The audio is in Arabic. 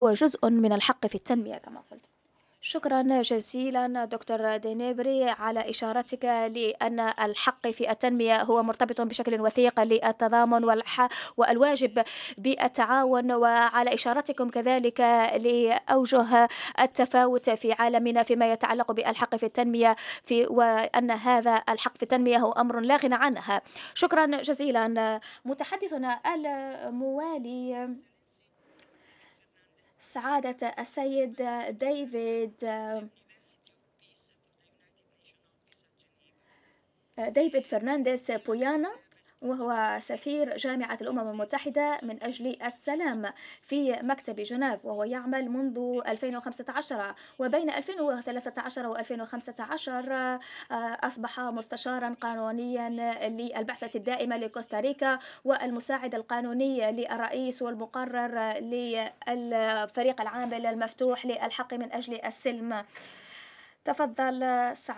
هو جزء من الحق في التنمية كما قلت. شكرا جزيلا دكتور دينيبري على إشارتك لأن الحق في التنمية هو مرتبط بشكل وثيق للتضامن والواجب بالتعاون، وعلى إشارتكم كذلك لأوجه التفاوت في عالمنا فيما يتعلق بالحق في التنمية وأن هذا الحق في التنمية هو أمر لا غنى عنها. شكرا جزيلا. متحدثنا الموالي سعادة السيد ديفيد فرنانديز بويانا، وهو سفير جامعة الأمم المتحدة من أجل السلام في مكتب جنيف، وهو يعمل منذ 2015، وبين 2013 و2015 أصبح مستشارا قانونيا للبعثة الدائمة لكوستاريكا، والمساعد القانوني للرئيس والمقرر للفريق العام المفتوح للحق من أجل السلم. تفضل.